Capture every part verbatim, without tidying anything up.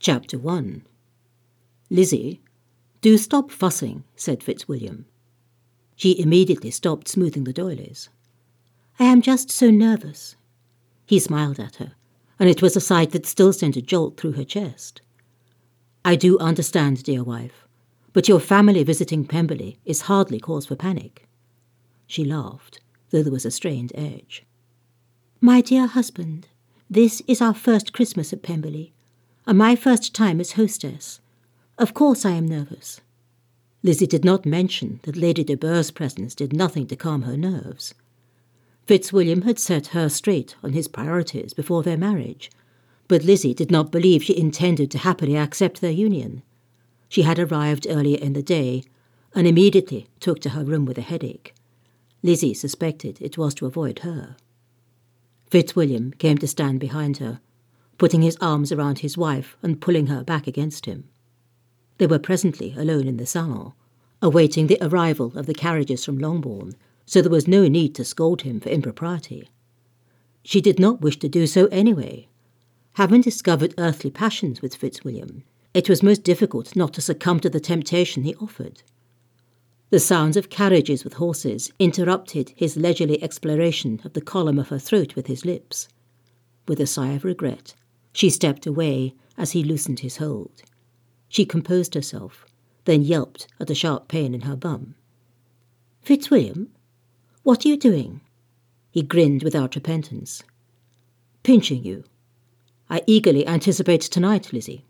Chapter one. "Lizzie, do stop fussing," said Fitzwilliam. She immediately stopped smoothing the doilies. "I am just so nervous." He smiled at her, and it was a sight that still sent a jolt through her chest. "I do understand, dear wife, but your family visiting Pemberley is hardly cause for panic." She laughed, though there was a strained edge. "My dear husband, this is our first Christmas at Pemberley, and my first time as hostess. Of course I am nervous." Lizzie did not mention that Lady de Bourgh's presence did nothing to calm her nerves. Fitzwilliam had set her straight on his priorities before their marriage, but Lizzie did not believe she intended to happily accept their union. She had arrived earlier in the day, and immediately took to her room with a headache. Lizzie suspected it was to avoid her. Fitzwilliam came to stand behind her, putting his arms around his wife and pulling her back against him. They were presently alone in the salon, awaiting the arrival of the carriages from Longbourn, so there was no need to scold him for impropriety. She did not wish to do so anyway. Having discovered earthly passions with Fitzwilliam, it was most difficult not to succumb to the temptation he offered. The sounds of carriages with horses interrupted his leisurely exploration of the column of her throat with his lips. With a sigh of regret, she stepped away as he loosened his hold. She composed herself, then yelped at a sharp pain in her bum. "Fitzwilliam, what are you doing?" He grinned without repentance. "Pinching you. I eagerly anticipate tonight, Lizzie."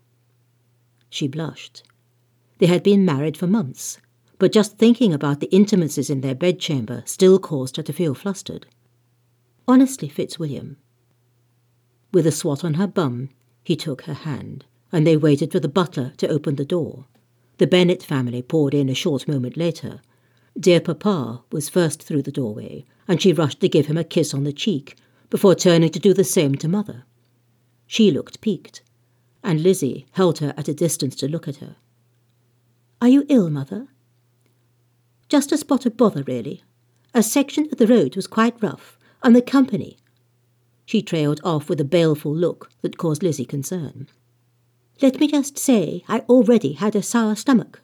She blushed. They had been married for months, but just thinking about the intimacies in their bedchamber still caused her to feel flustered. "Honestly, Fitzwilliam." With a swat on her bum, he took her hand, and they waited for the butler to open the door. The Bennet family poured in a short moment later. Dear Papa was first through the doorway, and she rushed to give him a kiss on the cheek, before turning to do the same to Mother. She looked piqued, and Lizzie held her at a distance to look at her. "Are you ill, Mother?" "Just a spot of bother, really. A section of the road was quite rough, and the company—" She trailed off with a baleful look that caused Lizzie concern. "Let me just say I already had a sour stomach."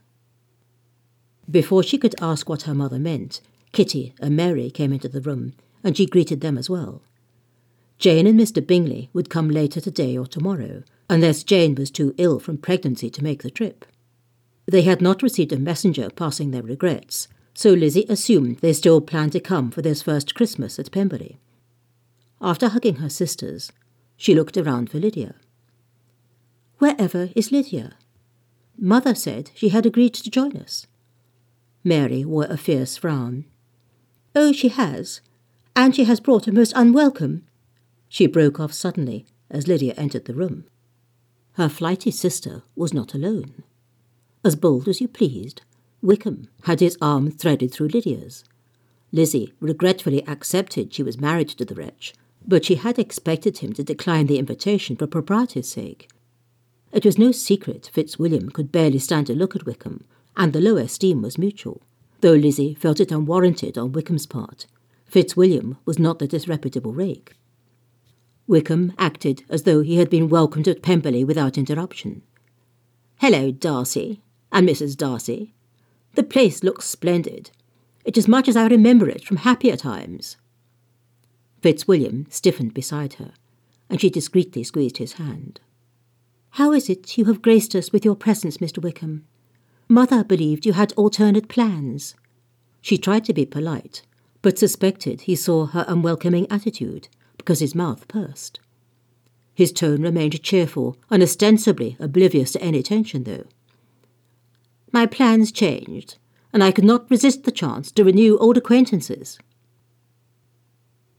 Before she could ask what her mother meant, Kitty and Mary came into the room, and she greeted them as well. Jane and Mister Bingley would come later today or tomorrow, unless Jane was too ill from pregnancy to make the trip. They had not received a messenger passing their regrets, so Lizzie assumed they still planned to come for this first Christmas at Pemberley. After hugging her sisters, she looked around for Lydia. "Wherever is Lydia? Mother said she had agreed to join us." Mary wore a fierce frown. "Oh, she has, and she has brought a most unwelcome—" She broke off suddenly as Lydia entered the room. Her flighty sister was not alone. As bold as you pleased, Wickham had his arm threaded through Lydia's. Lizzie regretfully accepted she was married to the wretch, but she had expected him to decline the invitation for propriety's sake. It was no secret Fitzwilliam could barely stand to look at Wickham, and the low esteem was mutual, though Lizzie felt it unwarranted on Wickham's part. Fitzwilliam was not the disreputable rake. Wickham acted as though he had been welcomed at Pemberley without interruption. "Hello, Darcy, and Missus Darcy. The place looks splendid. It's as much as I remember it from happier times." Fitzwilliam stiffened beside her, and she discreetly squeezed his hand. "How is it you have graced us with your presence, Mister Wickham? Mother believed you had alternate plans." She tried to be polite, but suspected he saw her unwelcoming attitude, because his mouth pursed. His tone remained cheerful and ostensibly oblivious to any tension, though. "My plans changed, and I could not resist the chance to renew old acquaintances."